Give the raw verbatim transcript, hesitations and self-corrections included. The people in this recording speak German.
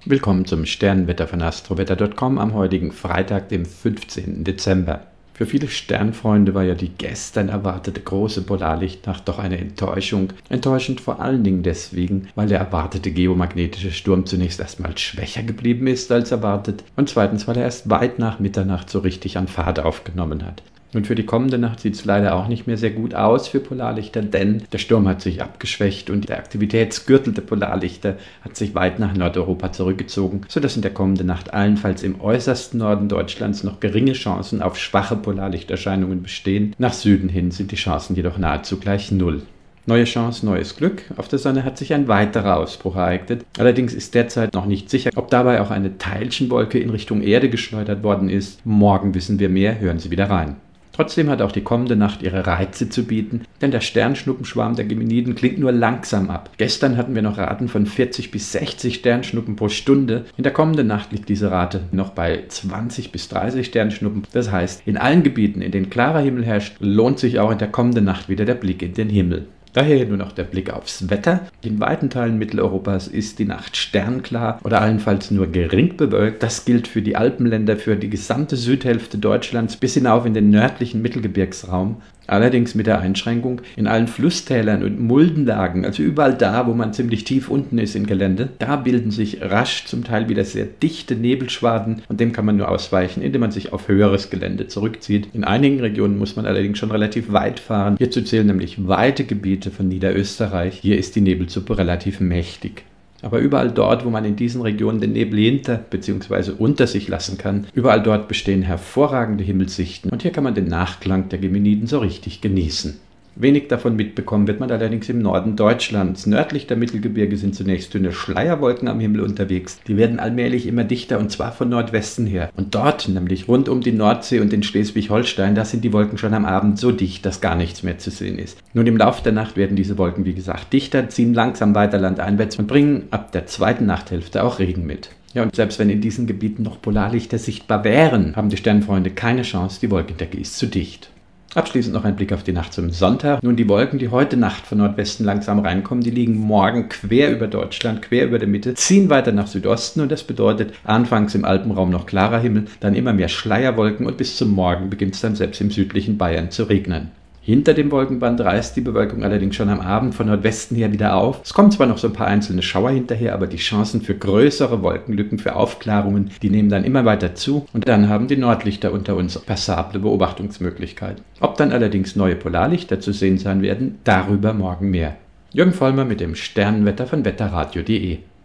Willkommen zum Sternenwetter von astrowetter punkt com am heutigen Freitag, dem fünfzehnten Dezember. Für viele Sternfreunde war ja die gestern erwartete große Polarlichtnacht doch eine Enttäuschung. Enttäuschend vor allen Dingen deswegen, weil der erwartete geomagnetische Sturm zunächst erstmal schwächer geblieben ist als erwartet und zweitens, weil er erst weit nach Mitternacht so richtig an Fahrt aufgenommen hat. Und für die kommende Nacht sieht es leider auch nicht mehr sehr gut aus für Polarlichter, denn der Sturm hat sich abgeschwächt und der Aktivitätsgürtel der Polarlichter hat sich weit nach Nordeuropa zurückgezogen, sodass in der kommenden Nacht allenfalls im äußersten Norden Deutschlands noch geringe Chancen auf schwache Polarlichterscheinungen bestehen. Nach Süden hin sind die Chancen jedoch nahezu gleich null. Neue Chance, neues Glück. Auf der Sonne hat sich ein weiterer Ausbruch ereignet. Allerdings ist derzeit noch nicht sicher, ob dabei auch eine Teilchenwolke in Richtung Erde geschleudert worden ist. Morgen wissen wir mehr, hören Sie wieder rein. Trotzdem hat auch die kommende Nacht ihre Reize zu bieten, denn der Sternschnuppenschwarm der Geminiden klingt nur langsam ab. Gestern hatten wir noch Raten von vierzig bis sechzig Sternschnuppen pro Stunde. In der kommenden Nacht liegt diese Rate noch bei zwanzig bis dreißig Sternschnuppen. Das heißt, in allen Gebieten, in denen klarer Himmel herrscht, lohnt sich auch in der kommenden Nacht wieder der Blick in den Himmel. Daher nur noch der Blick aufs Wetter. In weiten Teilen Mitteleuropas ist die Nacht sternklar oder allenfalls nur gering bewölkt. Das gilt für die Alpenländer, für die gesamte Südhälfte Deutschlands bis hinauf in den nördlichen Mittelgebirgsraum. Allerdings mit der Einschränkung, in allen Flusstälern und Muldenlagen, also überall da, wo man ziemlich tief unten ist im Gelände, da bilden sich rasch zum Teil wieder sehr dichte Nebelschwaden und dem kann man nur ausweichen, indem man sich auf höheres Gelände zurückzieht. In einigen Regionen muss man allerdings schon relativ weit fahren. Hierzu zählen nämlich weite Gebiete von Niederösterreich. Hier ist die Nebelsuppe relativ mächtig. Aber überall dort, wo man in diesen Regionen den Nebel hinter bzw. unter sich lassen kann, überall dort bestehen hervorragende Himmelssichten und hier kann man den Nachklang der Geminiden so richtig genießen. Wenig davon mitbekommen wird man allerdings im Norden Deutschlands. Nördlich der Mittelgebirge sind zunächst dünne Schleierwolken am Himmel unterwegs. Die werden allmählich immer dichter und zwar von Nordwesten her. Und dort, nämlich rund um die Nordsee und in Schleswig-Holstein, da sind die Wolken schon am Abend so dicht, dass gar nichts mehr zu sehen ist. Nun im Laufe der Nacht werden diese Wolken, wie gesagt, dichter, ziehen langsam weiter landeinwärts und bringen ab der zweiten Nachthälfte auch Regen mit. Ja, und selbst wenn in diesen Gebieten noch Polarlichter sichtbar wären, haben die Sternfreunde keine Chance, die Wolkendecke ist zu dicht. Abschließend noch ein Blick auf die Nacht zum Sonntag. Nun, die Wolken, die heute Nacht von Nordwesten langsam reinkommen, die liegen morgen quer über Deutschland, quer über der Mitte, ziehen weiter nach Südosten und das bedeutet anfangs im Alpenraum noch klarer Himmel, dann immer mehr Schleierwolken und bis zum Morgen beginnt es dann selbst im südlichen Bayern zu regnen. Hinter dem Wolkenband reißt die Bewölkung allerdings schon am Abend von Nordwesten her wieder auf. Es kommen zwar noch so ein paar einzelne Schauer hinterher, aber die Chancen für größere Wolkenlücken, für Aufklärungen, die nehmen dann immer weiter zu und dann haben die Nordlichter unter uns passable Beobachtungsmöglichkeit. Ob dann allerdings neue Polarlichter zu sehen sein werden, darüber morgen mehr. Jürgen Vollmer mit dem Sternenwetter von wetterradio punkt de